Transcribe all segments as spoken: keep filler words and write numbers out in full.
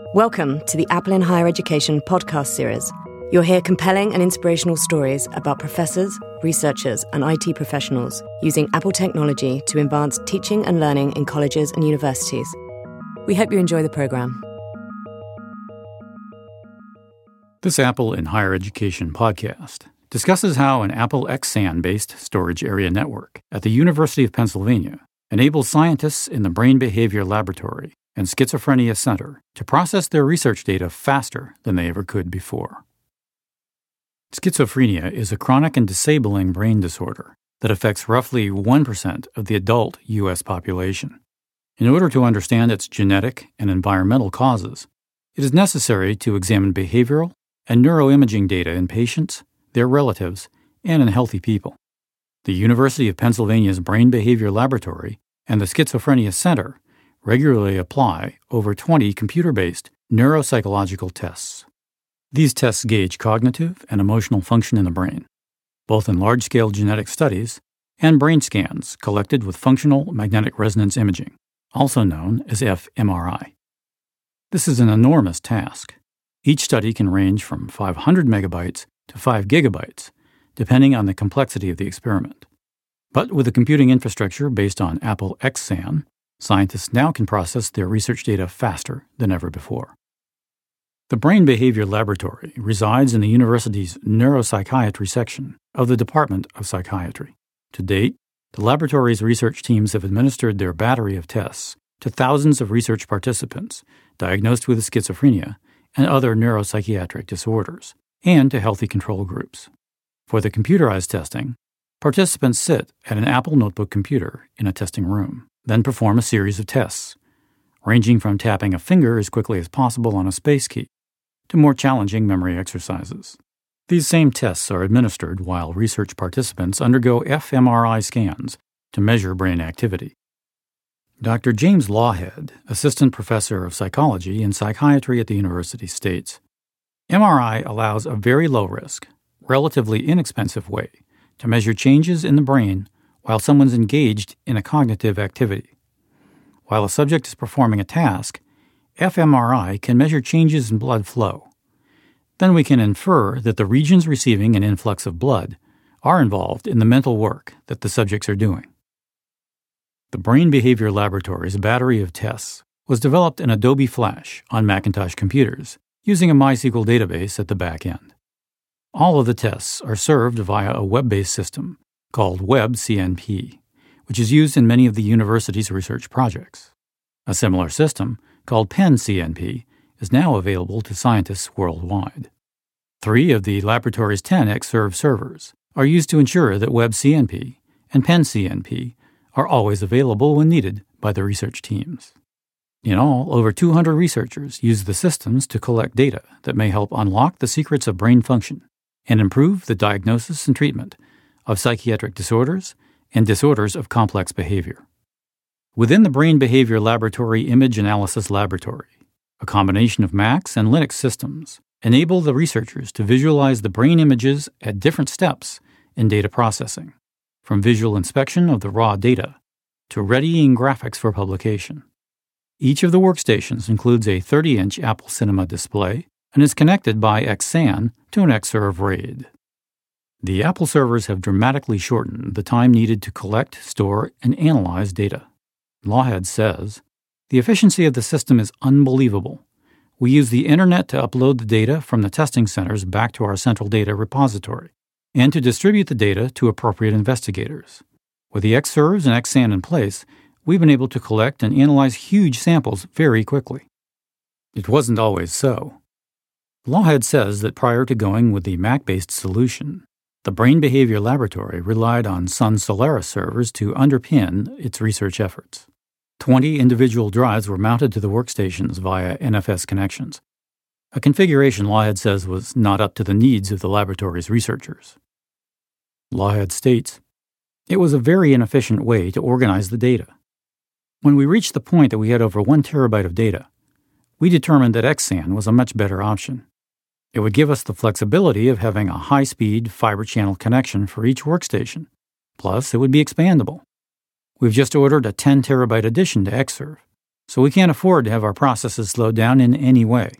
Welcome to the Apple in Higher Education podcast series. You'll hear compelling and inspirational stories about professors, researchers, and I T professionals using Apple technology to advance teaching and learning in colleges and universities. We hope you enjoy the program. This Apple in Higher Education podcast discusses how an Apple X S A N-based storage area network at the University of Pennsylvania enables scientists in the Brain Behavior Laboratory and Schizophrenia Center to process their research data faster than they ever could before. Schizophrenia is a chronic and disabling brain disorder that affects roughly one percent of the adult U S population. In order to understand its genetic and environmental causes, it is necessary to examine behavioral and neuroimaging data in patients, their relatives, and in healthy people. The University of Pennsylvania's Brain Behavior Laboratory and the Schizophrenia Center regularly apply over twenty computer-based neuropsychological tests. These tests gauge cognitive and emotional function in the brain, both in large-scale genetic studies and brain scans collected with functional magnetic resonance imaging, also known as f M R I. This is an enormous task. Each study can range from five hundred megabytes to five gigabytes, depending on the complexity of the experiment. But with a computing infrastructure based on Apple X S A N, scientists now can process their research data faster than ever before. The Brain Behavior Laboratory resides in the university's neuropsychiatry section of the Department of Psychiatry. To date, the laboratory's research teams have administered their battery of tests to thousands of research participants diagnosed with schizophrenia and other neuropsychiatric disorders, and to healthy control groups. For the computerized testing, participants sit at an Apple Notebook computer in a testing room, then perform a series of tests, ranging from tapping a finger as quickly as possible on a space key to more challenging memory exercises. These same tests are administered while research participants undergo f M R I scans to measure brain activity. Doctor James Lawhead, assistant professor of psychology and psychiatry at the university, states, M R I allows a very low-risk, relatively inexpensive way to measure changes in the brain while someone's engaged in a cognitive activity. While a subject is performing a task, f M R I can measure changes in blood flow. Then we can infer that the regions receiving an influx of blood are involved in the mental work that the subjects are doing. The Brain Behavior Laboratory's battery of tests was developed in Adobe Flash on Macintosh computers using a MySQL database at the back end. All of the tests are served via a web-based system called WebCNP, which is used in many of the university's research projects. A similar system, called PennCNP, is now available to scientists worldwide. Three of the laboratory's ten Xserve servers are used to ensure that WebCNP and PennCNP are always available when needed by the research teams. In all, over two hundred researchers use the systems to collect data that may help unlock the secrets of brain function and improve the diagnosis and treatment of psychiatric disorders and disorders of complex behavior. Within the Brain Behavior Laboratory Image Analysis Laboratory, a combination of Macs and Linux systems enable the researchers to visualize the brain images at different steps in data processing, from visual inspection of the raw data to readying graphics for publication. Each of the workstations includes a thirty-inch Apple Cinema display and is connected by X S A N to an Xserve RAID. The Apple servers have dramatically shortened the time needed to collect, store, and analyze data. Lawhead says, "The efficiency of the system is unbelievable. We use the internet to upload the data from the testing centers back to our central data repository and to distribute the data to appropriate investigators. With the Xserves and X S A N in place, we've been able to collect and analyze huge samples very quickly." It wasn't always so. Lawhead says that prior to going with the Mac-based solution, the Brain Behavior Laboratory relied on Sun Solaris servers to underpin its research efforts. Twenty individual drives were mounted to the workstations via N F S connections, a configuration Lawhead says was not up to the needs of the laboratory's researchers. Lawhead states, "It was a very inefficient way to organize the data. When we reached the point that we had over one terabyte of data, we determined that X S A N was a much better option. It would give us the flexibility of having a high-speed fiber channel connection for each workstation. Plus, it would be expandable. We've just ordered a ten terabyte addition to Xserve, so we can't afford to have our processes slowed down in any way.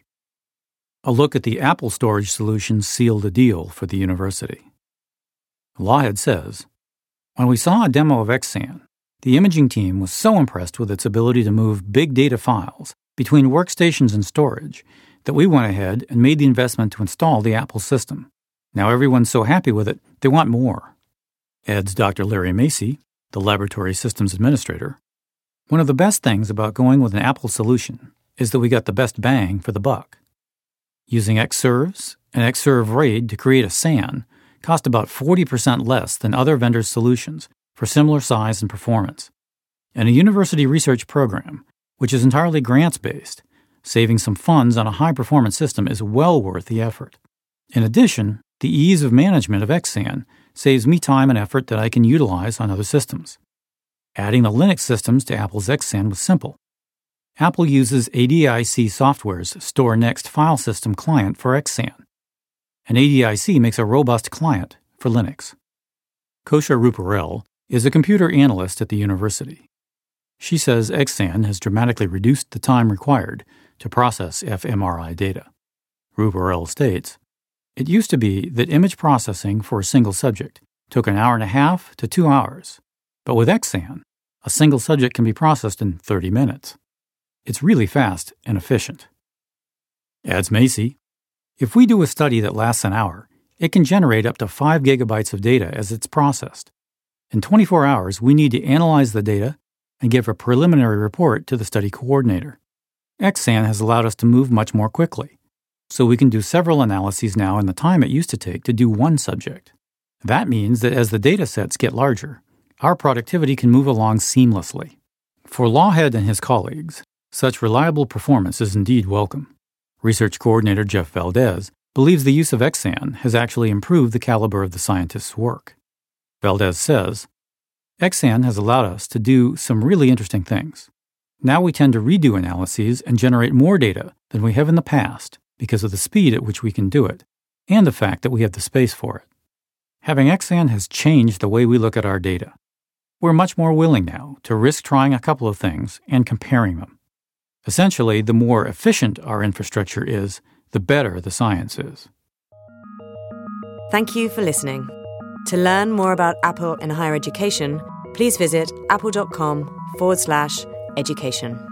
A look at the Apple storage solution sealed the deal for the university. Lawhead says, when we saw a demo of Xsan, the imaging team was so impressed with its ability to move big data files between workstations and storage that we went ahead and made the investment to install the Apple system. Now everyone's so happy with it, they want more. Adds Doctor Larry Macy, the laboratory systems administrator. One of the best things about going with an Apple solution is that we got the best bang for the buck. Using Xserves and Xserve RAID to create a S A N cost about forty percent less than other vendors' solutions for similar size and performance. And a university research program, which is entirely grants-based, saving some funds on a high-performance system is well worth the effort. In addition, the ease of management of Xsan saves me time and effort that I can utilize on other systems. Adding the Linux systems to Apple's Xsan was simple. Apple uses A D I C Software's StoreNext file system client for Xsan, and A D I C makes a robust client for Linux. Kosha Ruparel is a computer analyst at the university. She says Xsan has dramatically reduced the time required to process fMRI data. Ruparel states, it used to be that image processing for a single subject took an hour and a half to two hours, but with Xsan, a single subject can be processed in thirty minutes. It's really fast and efficient. Adds Macy, if we do a study that lasts an hour, it can generate up to five gigabytes of data as it's processed. In twenty-four hours, we need to analyze the data and give a preliminary report to the study coordinator. Xsan has allowed us to move much more quickly, so we can do several analyses now in the time it used to take to do one subject. That means that as the data sets get larger, our productivity can move along seamlessly. For Lawhead and his colleagues, such reliable performance is indeed welcome. Research coordinator Jeff Valdez believes the use of Xsan has actually improved the caliber of the scientists' work. Valdez says, Xsan has allowed us to do some really interesting things. Now we tend to redo analyses and generate more data than we have in the past because of the speed at which we can do it and the fact that we have the space for it. Having Xsan has changed the way we look at our data. We're much more willing now to risk trying a couple of things and comparing them. Essentially, the more efficient our infrastructure is, the better the science is. Thank you for listening. To learn more about Apple in higher education, please visit apple.com forward slash education.